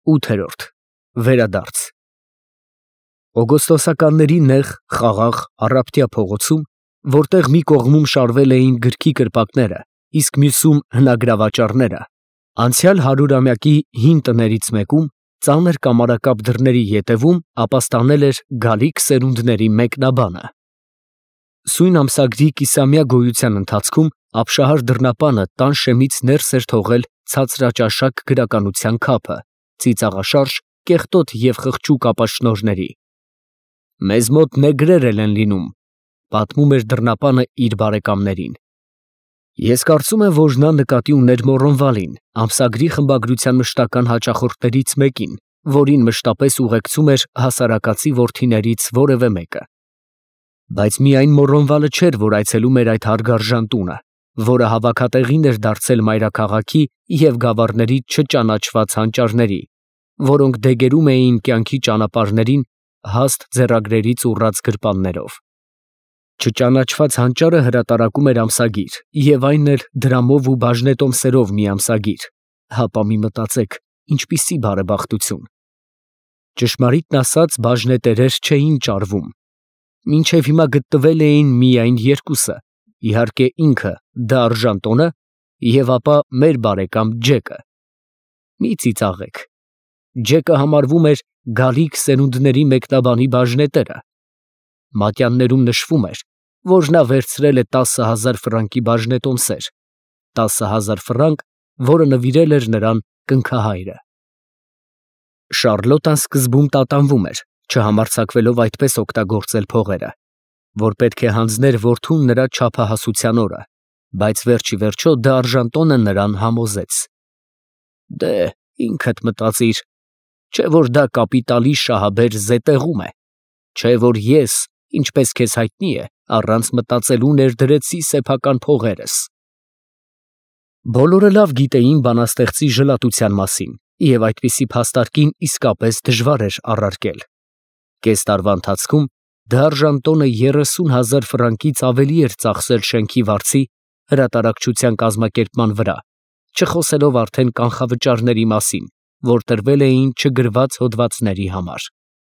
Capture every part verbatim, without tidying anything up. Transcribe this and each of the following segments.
ութերորդ Վերադարձ Օգոստոսականների նեղ, խաղաղ, առապտյա փողոցում, որտեղ մի կողմում շարվել էին գրքի կրպակները, իսկ մյուսում հնագրավաճառները, անցյալ հարյուրամյակի հին տներից մեկում, ծանր կամարակապ դռների ետևում ապաստանել էր գալիք սերունդների մեկնաբանը։ Սույն ամսագրի կիսամյա գոյության ընթացքում ապշահար դռնապանը տան շեմից ներս էր թողել ցածրաճաշակ գրականության քափը, ծիծաղաշարժ, կեղտոտ և խղճուկ ապաշնորհների։ «Մեզ մոտ նեգրեր էլ են լինում», պատմում էր դռնապանը իր բարեկամներին։ Ես կարծում եմ, որ նա նկատի ուներ Մոռոնվալին, ամսագրի խմբագրության մշտական հաճախորդներից մեկին, որին մշտապես ուղեկցում էր հասարակացի որդիներից որևէ մեկը։ Բայց միայն Մոռոնվալը չէր, որ այցելում էր այդ հարգարժան տունը, որը հավաքատեղին էր դարձել մայրաքաղաքի և գավառների չճանաչված հանճարների, որոնք դեգերում էին կյանքի ճանապարհներին հաստ ձեռագրերից ուռած գրպաններով։ Չճանաչված հանճարը հրատարակում էր ամսագիր, և այն էլ դրամով ու բաժնետոմսերով մի ամսագիր, հապա մի մտածեք, ինչպիսի բարեբախտություն։ Ճշմարիտն ասած, բաժնետերեր չէին ճարվում։ Մինչև հիմա գտնվել էին միայն երկուսը, իհարկե ինքը Դ. Արժանտոնը և ապա մեր բարեկամ Ջեկը։ Մի ծիծաղեք։ Ջեկը համարվում էր գալիք սերունդների մեկնաբանի բաժնետերը։ Մատյաններում նշվում էր, որ նա վերցրել է տասը հազար ֆրանկի բաժնետոմսեր, տասը հազար ֆրանկ, որը նվիրել էր նրան կնքահայրը։ Շառլոտան սկզբում տատանվում էր, չհամարձակվելով այդպես օգտագործել փողերը, որ պետք է հանձներ որդուն նրա չափահասության օրը, բայց վերջիվերջո Դ. Արժանտոնը նրան համոզեց. «Դե, ինքդ մտածիր, չէ՞ որ դա կապիտալի շահաբեր զետեղում է, չէ՞ որ ես, ինչպես քեզ հայտնի է, առանց մտածելու ներդրեցի սեփական փողերս»։ Բոլորը լավ գիտեին բանաստեղծի ժլատության մասին, և այդպիսի փաստարկին իսկապես դժվար էր առարկել։ Կես տարվա ընթացքում Դ. Արժանտոնը երեսուն հազար ֆրանկից ավելի էր ծախսել շենքի վարձի, հրատարակչության կազմակերպման վրա, չխոսելով արդեն կանխավճարների մասին, որ տրվել էին չգրված հոդվածների համար։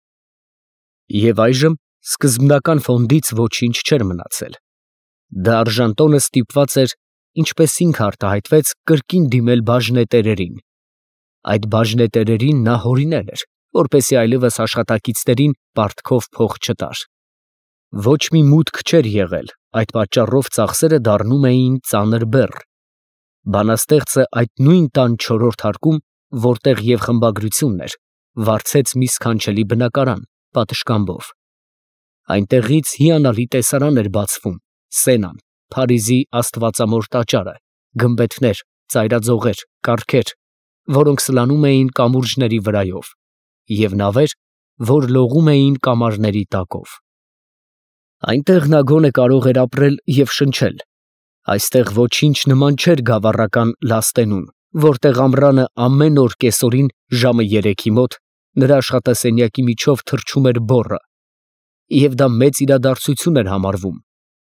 Եվ այժմ սկզբնական ֆոնդից ոչինչ չէր մնացել։ Դ. Արժանտոնը ստիպված էր, ինչպես ինքը արտահայտվեց, կրկին դիմել բաժնետերերին։ Այդ բաժնետերերին նա հորինել էր, որպեսզի այլևս աշխատակիցներին պարտքով փող չտար։ Ոչ մի մուտք չէր եղել, այդ պատճառով ծախսերը դառնում էին ծանր բեռ։ Բանաստեղծը այդ նույն տան չորրորդ հարկում, որտեղ և խմբագրությունն էր, վարձեց մի սքանչելի բնակարան, պատշգամբով։ Այնտեղից հիանալի տեսարան էր բացվում, Սենան, Փարիզի աստվածամոր տաճարը, գմբեթներ, ծայրաձողեր, կառքեր, որոնք սլանում էին կամուրջների վրայով, և նավեր, որ լողում էին կամարների տակով։ Այնտեղ նա գոնե կարող էր ապրել և շնչել։ Այստեղ ոչինչ նման չէր գավառական Լաստենուն, որտեղ ամռանը ամեն օր կեսօրին ժամը երեքի մոտ նրա աշխատասենյակի միջով թռչում էր բոռը, և դա մեծ իրադարձություն էր համարվում։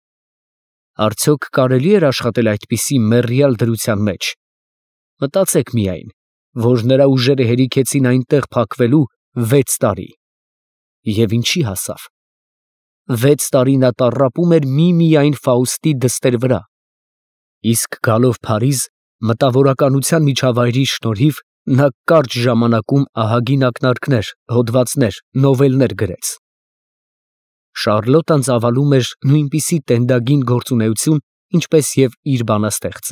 Արդյոք կարելի էր աշխատել այդպիսի մեռյալ դրության մեջ։ Մտածեք միայն, որ նրա ուժերը հերիքեցին այնտեղ փակվելու վեց տարի։ Եվ ինչի հասավ։ Վեց տարի նա տառապում էր միմիայն Ֆաուստի դստեր վրա, իսկ գալով Փարիզ, մտավորականության միջավայրի շնորհիվ, նա կարճ ժամանակում ահագին ակնարկներ, հոդվածներ, նովելներ գրեց։ Շառլոտան ծավալում էր նույնպիսի տենդագին գործունեություն, ինչպես և իր բանաստեղծը։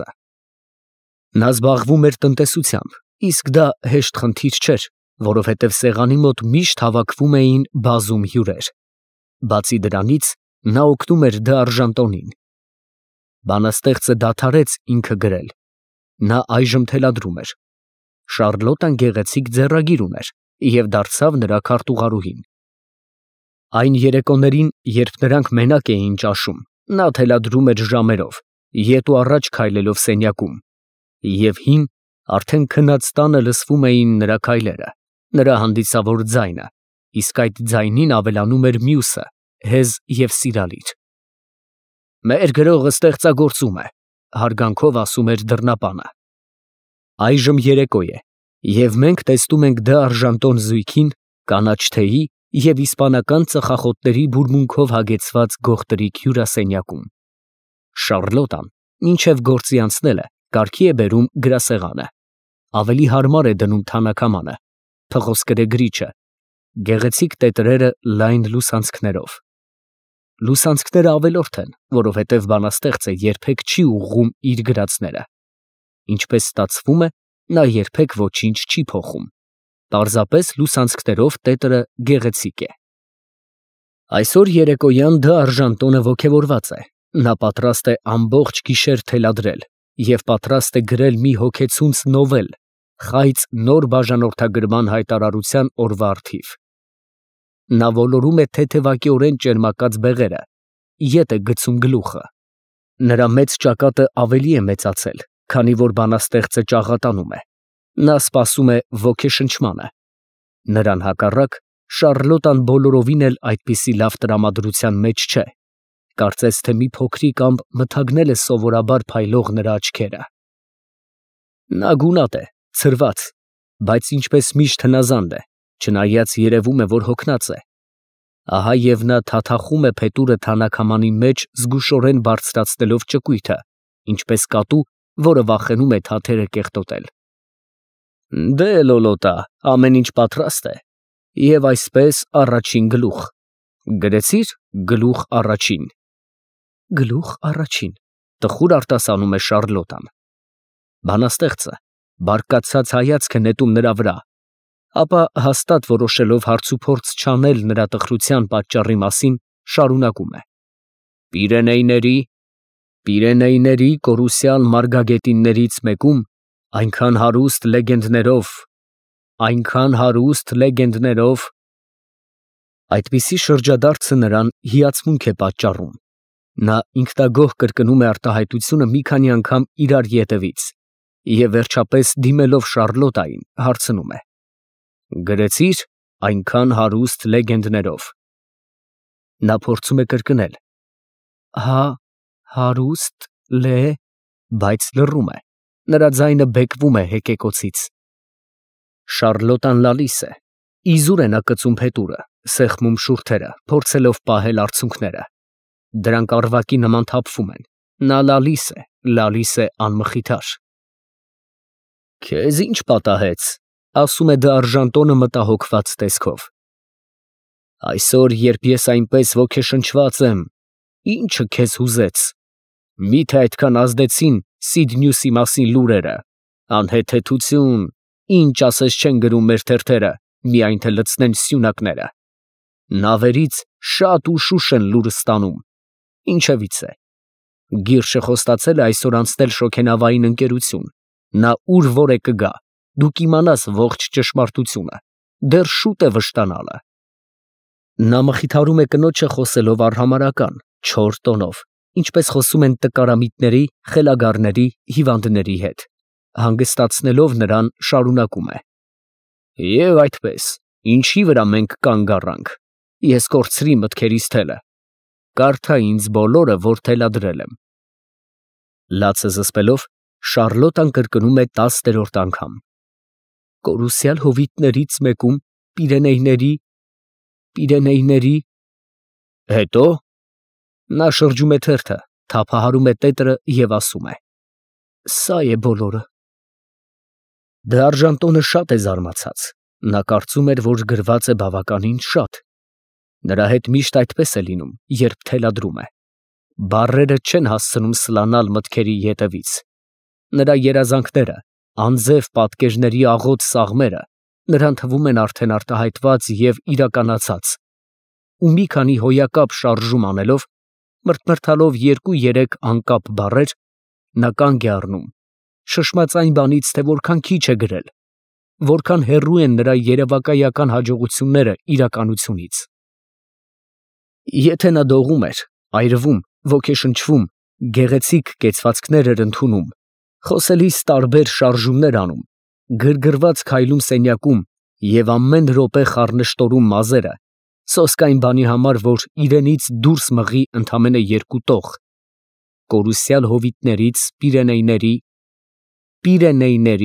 Նա զբաղվում էր տնտեսությամբ, իսկ դա հեշտ խնդիր չէր, որովհետև սեղանի մոտ միշտ հավաքվում էին բազում հյուրեր։ Բացի դրանից, նա օգնում էր Դ. Արժանտոնին։ Բանաստեղծը դադարեց ինքը գրել։ Նա այժմ թելադրում էր։ Շառլոտան գեղեցիկ ձեռագիր ուներ և դարձավ նրա քարտուղարուհին։ Այն երեկոներին, երբ նրանք մենակ էին ճաշում, նա թելադրում էր ժամերով, ետ ու առաջ քայլելով սենյակում, և հին, արդեն քնած տանը լսվում էին նրա քայլերը, նրա հանդիսավոր ձայնը, իսկ այդ ձայնին ավելանում էր մյուսը, հեզ և սիրալիր։ «Մեր գրողը ստեղծագործում է», հարգանքով ասում էր դռնապանը։ Այժմ երեկո է, Եվ մենք տեսնում ենք դա արժանտոն զույգին կանաչ թեյի և իսպանական ծխախոտների բուրմունքով հագեցված գողտրիկ հյուրասենյակում։ Շառլոտան, մինչև գործի անցնելը, կարգի է բերում գրասեղանը, ավելի հարմար է դնում թանաքամանը, փղոսկրե գրիչը, գեղեցիկ տետրերը լայն լուսանցքներով։ Լուսանցքները ավելորդ են, որովհետև բանաստեղծը երբեք չի ուղղում իր գրածները։ Ինչպես ստացվում է, նա երբեք ոչինչ չի փոխում։ Պարզապես լուսանցքներով տետրը գեղեցիկ է։ Այսօր երեկոյան դա արժանտոնը ոգևորված է։ Նա պատրաստ է ամբողջ գիշեր թելադրել և պատրաստ է գրել մի հոգեցունց նովել խայծ նոր բաժանորդագրման հայտարարության օրվա առթիվ։ Նա ոլորում է թեթևակիորեն ճերմակած բեղերը, ետ է գցում գլուխը։ Նրա մեծ ճակատը ավելի է մեծացել, քանի որ բանաստեղծը ճաղատանում է։ Նա սպասում է ոգեշնչմանը։ Նրան հակառակ Շառլոտան բոլորովին էլ այդպիսի լավ տրամադրության մեջ չէ, կարծես թե մի փոքրիկ ամպ մթագնել է սովորաբար փայլող նրա աչքերը։ Նա գունատ է, ցրված, բայց ինչպես միշտ հնազանդ է, չնայած երևում է, որ հոգնած է։ Ահա և նա թաթախում է փետուրը թանաքամանի մեջ զգուշորեն բարձրացնելով ճկույթը, ինչպես կատու, որը վախենում է թաթերը կեղտոտել։ Դե, Լոլոտա, ամեն ինչ պատրաստ է։ Եվ այսպես առաջին գլուխ։ Գրեցի՞ր գլուխ առաջին։ Գլուխ առաջին, տխուր արտասանում է Շառլոտան։ Բանաստեղծը բարկացած հայացք է նետում նրա վրա, ապա հաստատ որոշելով հարցուփորձ չանել նրա տխրության պատճառի մասին, շարունակում է. Պիրենեյների, Պիրենեյների կորուսյալ մարգագետիններից մեկում այնքան հարուստ լեգենդներով, այնքան հարուստ լեգենդներով… Այդպիսի շրջադարձը նրան հիացմունք է պատճառում։ Նա ինքնագոհ կրկնում է արտահայտությունը մի քանի անգամ իրար ետևից և վերջապես դիմելով Շառլոտային, հարցնում է. Գրեցի՞ր այնքան հարուստ լեգենդներով։ Նա փորձում է կրկնել. Հա, հարուստ, լե… բայց լռում է, նրա ձայնը բեկվում է հեկեկոցից։ Շառլոտան լալիս է, իզուր է նա կծում փետուրը, սեղմում շուրթերը, փորձելով պահել արցունքները։ Դրանք առվակի նման թափվում են, նա լալիս է, լալիս է անմխիթար։ Քեզ ի՞նչ պատահեց, ասում է դա արժանտոնը մտահոգված տեսքով։ Այսօր, երբ ես այնպես ոգեշնչված եմ, ի՞նչը քեզ հուզեց։ Մի՞թե այդքան ազդեցին Սիդնյուսի մասին լուրերը։ Անհեթեթություն, ինչ ասես չեն գրում մեր թերթերը, միայն թե լցնեն սյունակները։ Նավերից շատ ուշ ուշ են լուրը ստանում։ Ինչևից է։ Գիրշը խոստացել է այսօր անցնել շոգենավային ընկերություն։ Նա ուր որ է կգա, դու կիմանաս ողջ ճշմարտությունը, դեռ շուտ է վշտանալը։ Նա մխիթարում է կնոջը խոսելով արհամարհական, չոր տոնով, ինչպես խոսում են տկարամիտների, խելագարների, հիվանդների հետ, հանգստացնելով նրան շարունակում է. Եվ այդպես, ինչի վրա մենք կանգ առանք, ես կորցրի մտքերիս թելը, կարդա ինձ բոլորը, որ թելադրել եմ։ Լացը զսպելով, Շառլոտան կրկնում է տասներորդ անգամ. Կորուսյալ հովիտներից մեկում Պիրենեյների, Պիրենեյների… Հետո… Նա շրջում է թերթը, թափահարում է տետրը և ասում է. Սա է բոլորը։ Դա արժանտոնը շատ է զարմացած, նա կարծում էր, որ գրված է բավականին շատ։ Նրա հետ միշտ այդպես է լինում, երբ թելադրում է։ Բառերը չեն հասցնում սլանալ մտքերի ետևից։ Նրա երազանքները, անձև պատկերների աղոտ սաղմերը նրան թվում են արդեն արտահայտված և իրականացած, ու մի քանի հոյակապ շարժում անելով, մրթմրթալով երկու֊երեք անկապ բառեր, նա կանգ է առնում, շշմած այն բանից, թե որքան քիչ է գրել, որքան հեռու են նրա երևակայական հաջողությունները իրականությունից։ Եթե նա դողում էր, այրվում, ոգեշնչվում, գեղեցիկ կեցվածքներ էր ընդունում, խոսելիս տարբեր շարժումներ անում, գրգռված քայլում սենյակում և ամեն րոպե խառնշտորում մազերը, սոսկ այն բանի համար, որ իրենից դուրս մղի ընդամենը երկու տող, կորուսյալ հովիտներից Պիրենեյների, Պիրենեյների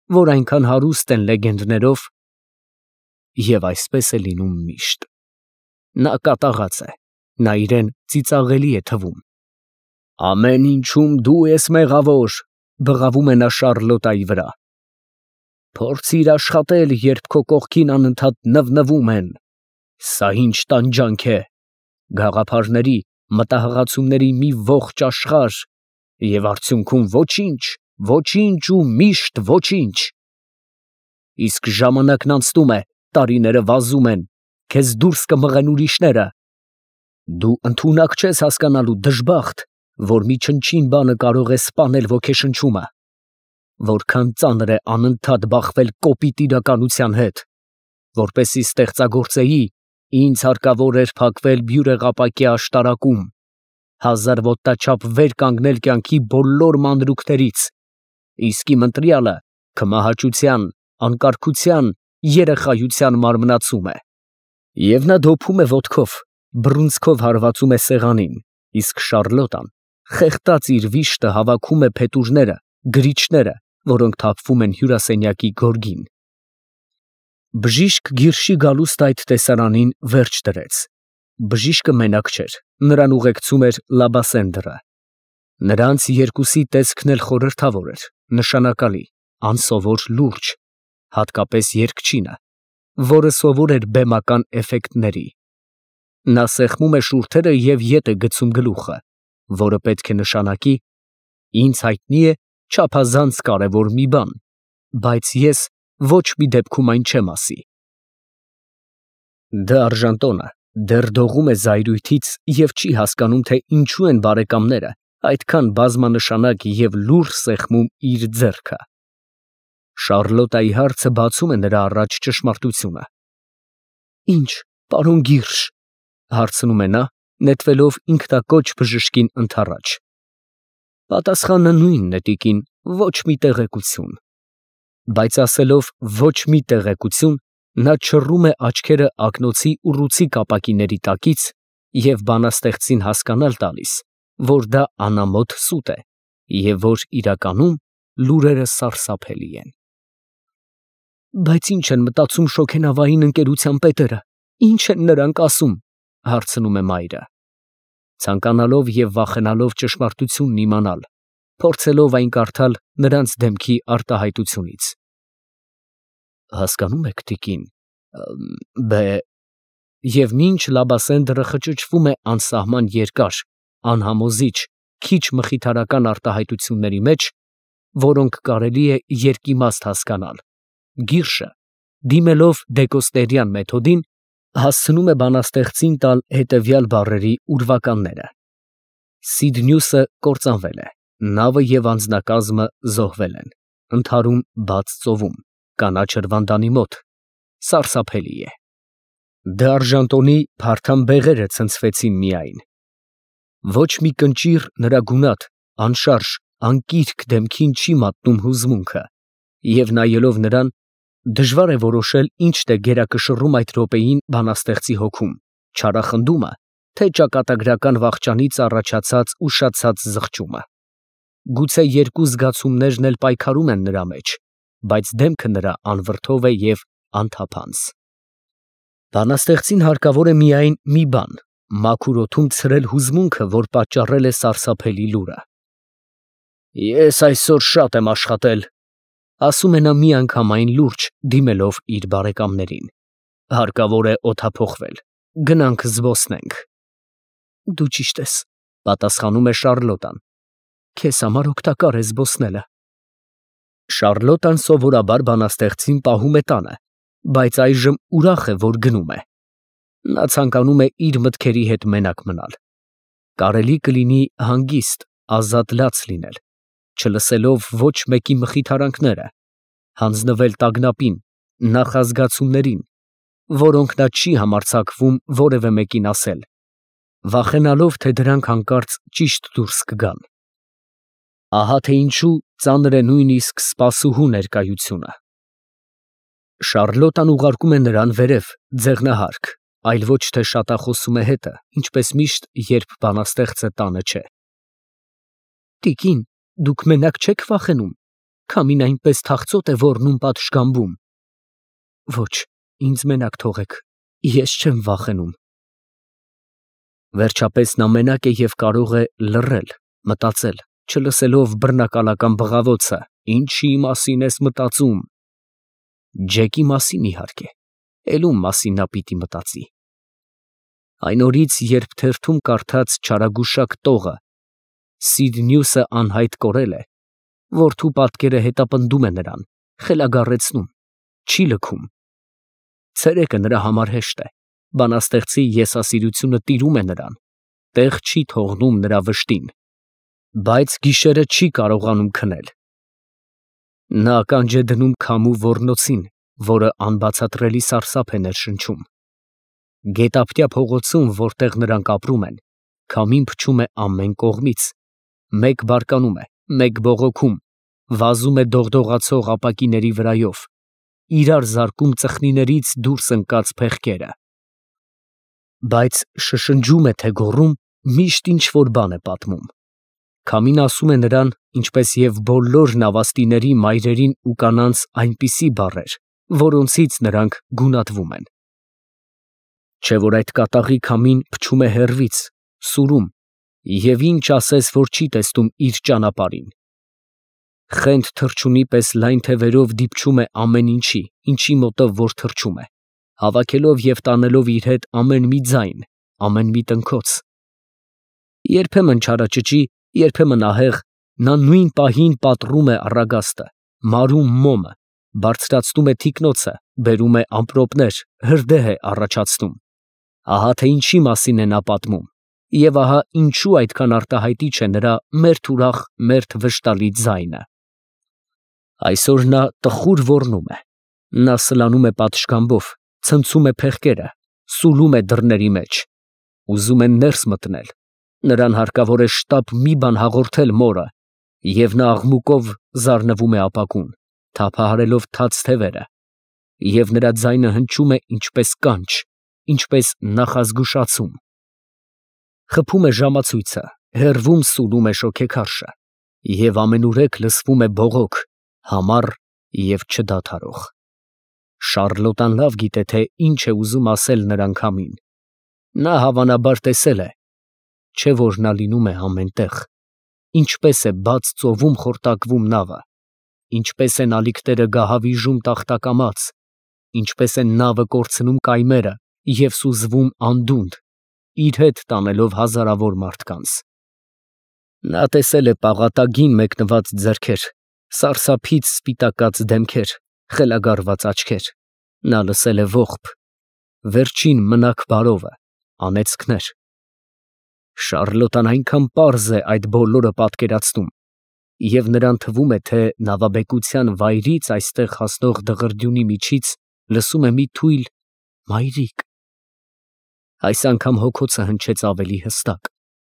որ այնքան հարուստ են լեգենդներով, և այսպես է լինում միշտ։ Նա կատաղած է, նա իրեն ծիծաղելի է թվում։ Ամեն ինչում դու ես մեղավոր, բղավում է նա Շառլոտայի վրա։ Փորձիր աշխատել, երբ քո կողքին անընդհատ նվնվում են։ Սա ինչ տանջանք է, գաղափարների, մտահղացումների մի ողջ աշխարհ, և արդյունքում ոչինչ, ոչինչ ու միշտ ոչինչ։ Իսկ ժամանակն անցնում է, տարիները վազում են, քեզ դուրս կմղեն ուրիշները։ Դու ընդունակ չես հասկանալու, դժբախտ, որ մի չնչին բանը կարող է սպանել ոգեշնչումը։ Որքան ծանր է անընդհատ բախվել կոպիտ իրականության հետ։ Որպեսզի ստեղծագործեի, ինձ հարկավոր էր փակվել բյուրեղապակյա աշտարակում, հազար ոտնաչափ վեր կանգնել կյանքի բոլոր մանրուքներից, իսկ իմ ընտրյալը քմահաճության, անկարգության, երեխայության մարմնացում է։ Եվ նա դոփում է ոտքով, բռունցքով հարվածում է սեղանին, իսկ Շառլոտան խեղդած իր վիշտը հավաքում է փետուրները, գրիչները, որոնք թափվում են հյուրասենյակի գորգին։ Բժիշկ Գիրշի գալուստը այդ տեսարանին վերջ դրեց։ Բժիշկը մենակ չէր, նրան ուղեկցում էր Լաբասենդրը։ Նրանց երկուսի տեսքն էլ խորհրդավոր էր, նշանակալի, անսովոր լուրջ, հատկապես երգչինը, որը սովոր էր բեմական էֆեկտների։ Նա սեղմում է շուրթերը և ետ է գցում գլուխը, որը պետք է նշանակի. «Ինձ հայտնի է չափազանց կարևոր մի բան, բայց ես ոչ մի դեպքում այն չեմ ասի»։ Դե Արժանտոնը դեռ դողում է զայրույթից և չի հասկանում, թե ինչու են բարեկամները այդքան բազմանշանակ և լուռ սեղմում իր ձեռքը։ Շառլոտայի հարցը բացում է նրա առաջ ճշմարտությունը։ «Ի՞նչ, պարոն Գիրշ», հարցնում է նա, նետվելով ինքնակոչ բժշկին ընդառաջ։ Պատասխանը նույնն է, տիկին, ոչ մի տեղեկություն։ Բայց ասելով ոչ մի տեղեկություն, նա չռում է աչքերը ակնոցի ուռուցիկ ապակիների տակից և բանաստեղծին հասկանալ տալիս, որ դա անամոթ սուտ է և որ իրականում լուրերը սարսափելի են։ «Բայց ի՞նչ են մտածում շոգենավային ընկերության պետերը, ի՞նչ են նրանք ասում», հարցնում է մայրը, ցանկանալով և վախենալով ճշմարտությունն իմանալ, փորձելով այն կարդալ նրանց դեմքի արտահայտությունից։ Հասկանում եք, տիկին, բե… Եվ մինչ Լաբասենդրը խճճվում է անսահման երկար, անհամոզիչ, քիչ մխիթարական արտահայտությունների մեջ, որոնք կարելի է երկիմաստ հասկանալ, Գիրշը, դիմելով դեկոստերյան մեթոդին, հասցնում է բանաստեղծին տալ հետևյալ բառերի ուրվականները. Սիդնյուսը կործանվել է, նավը և անձնակազմը զոհվել են, ընդհարում բաց ծովում, կանաչ հրվանդանի մոտ, սարսափելի է։ Դե Արժանտոնի փարթամ բեղերը ցնցվեցին միայն։ Ոչ մի կնճիռ նրա գունատ, անշարժ, անկիրք դեմքին չի մատնում հուզմունքը, և նայելով նրան, դժվար է որոշել ինչ է գերակշռում այդ րոպեին բանաստեղծի հոգում, չարախնդումը, թե ճակատագրական վախճանից առաջացած ուշացած զղջումը։ Գուցե երկու զգացումներն էլ պայքարում են նրա մեջ, բայց դեմքը նրա անվրդով է և անթափանց։ Բանաստեղծին հարկավոր է միայն մի բան՝ մաքուր օդում ցրել հուզմունքը, որ պատճառել է սարսափելի լուրը։ «Ես այսօր շատ եմ աշխատել», ասում է նա միանգամայն լուրջ, դիմելով իր բարեկամներին։ «Հարկավոր է օդափոխվել, գնանք զբոսնենք»։ Դու ճիշտ ես, պատասխանում է Շառլոտան, քեզ համար օգտակար է զբոսնելը։ Շառլոտան սովորաբար բանաստեղծին պահում է տանը, բայց այժմ ուրախ է, որ գնում է։ Նա ցանկանում է իր մտքերի հետ մենակ մնալ։ Կարելի կլինի հանգիստ, ազատ լաց լինել, չլսելով ոչ մեկի մխիթարանքները, հանձնվել տագնապին, նախազգացումներին, որոնք նա չի համարձակվում որևէ մեկին ասել, վախենալով, թե դրանք հանկարծ ճիշտ դուրս կգան։ Ահա թե ինչու ծանր է նույնիսկ սպասուհու ներկայությունը։ Շառլոտան ուղարկում է նրան վերև, ձեղնահարկ, այլ ոչ թե շատախոսում է հետը, ինչպես միշտ, երբ բանաստեղծը տանը չէ։ Տիկին, դուք մենակ չեք վախենում, Քամին այնպես թախծոտ է ոռնում պատշգամբում։ Ոչ, ինձ մենակ թողեք, ես չեմ վախենում։ Վերջապես նա մենակ է և կարող է լռել, մտածել, չլսելով բռնակալական բղավոցը. «Ինչի մասին ես մտածում»։ Ջեկի մասին, իհարկե, էլ ում մասին նա պիտի մտածի։ Այն օրից, երբ թերթում կարդաց չարագուշակ տողը «Սիդ Նյուսը անհայտ կորել է», որդու պատկերը հետապնդում է նրան, խելագարեցնում, չի լքում։ Ցերեկը նրա համար հեշտ է, բանաստեղծի եսասիրությունը տիրում է նրան, տեղ չի թողնում նրա վշտին, բայց գիշերը չի կարողանում քնել։ Նա ականջ է դնում քամու ոռնոցին, որը անբացատրելի սարսափ է ներշնչում։ Գետափտյա փողոցում, որտեղ նրանք ապրում են, քամին փչում է ամեն կողմից, մեկ բարկանում է, մեկ բողոքում, վազում է դողդողացող ապակիների վրայով, իրար զարկում ծխնիներից դուրս ընկած փեղկերը։ Բայց շշնջում է, թե գոռում, միշտ ինչ֊որ բան է պատմում։ Քամին ասում է նրան, ինչպես և բոլոր նավաստիների մայրերին ու կանանց այնպիսի բառեր, որոնցից նրանք գունատվում են։ Չէ՞ որ այդ կատաղի քամին փչում է հեռվից, սուրում, և ինչ ասես, որ չի տեսնում իր ճանապարհին։ Խենթ թռչունի պես լայն թևերով դիպչում է ամեն ինչի, ինչի մոտով որ թռչում է, հավաքելով և տանելով իր հետ ամեն մի ձայն, ամեն մի տնքոց։ Երբեմն չարաճճի, երբեմն ահեղ, նա նույն պահին պատռում է առագաստը, մարում մոմը, բարձրացնում է թիկնոցը, բերում է ամպրոպներ, հրդեհ է առաջացնում։ Ահա թե ինչի մասին է նա պատմում, և ահա ինչու այդքան արտահայտիչ է նրա մերթ ուրախ, մերթ վշտալի ձայնը։ Այսօր նա տխուր ոռնում է, նա սլանում է պատշգամբով, ցնցում է փեղկերը, սուլում է դռների մեջ, ուզում է ներս մտնել, նրան հարկավոր է շտապ մի բան հաղորդել մորը, և նա աղմուկով զարնվում է ապակուն, թափահարելով թաց թևերը, և նրա ձայնը հնչում է ինչպես կանչ, ինչպես նախազգուշացում։ Խփում է ժամացույցը, հեռվում սուլում է շոգեքարշը, և ամենուրեք լսվում է բողոք, համառ և չդադարող։ Շառլոտան լավ գիտե, թե ինչ է ուզում ասել նրան քամին։ Նա հավանաբար տեսել է, չէ՞ որ նա լինում է ամեն տեղ, ինչպես է բաց ծովում խորտակվում նավը, ինչպես են ալիքները գահավիժում տախտակամաց, ինչպես են նավը կորցնում կայմերը և սուզվում անդունդը, իր հետ տանելով հազարավոր մարդկանց։ Նա տեսել է պաղատագին մեկնված ձեռքեր, սարսափից սպիտակած դեմքեր, խելագարված աչքեր, նա լսել է ողբ, վերջին մնաք բարովը, անեծքներ։ Շառլոտան այնքան պարզ է այդ բոլորը պատկերացնում, և նրան թվում է, թե նավաբեկության վայրից այստեղ հասնող դղրդյունի միջից լսում է մի թույլ «մայրիկ»։ Այս անգամ հոգոցը հնչեց ավելի հստակ։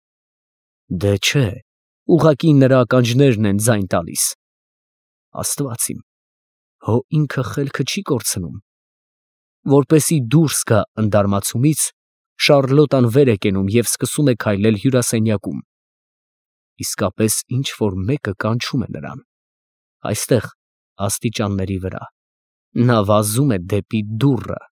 Դե չէ, ուղղակի նրա ականջներն են ձայն տալիս։ Աստված իմ, հո ինքը խելքը չի կորցնում։ Որպեսզի դուրս գա ընդարմացումից, Շառլոտան վեր է կենում և սկսում է քայլել հյուրասենյակում։ Իսկապես ինչ֊որ մեկը կանչում է նրան, այստեղ, աստիճանների վրա։ Նա վազում է դեպի դուռը։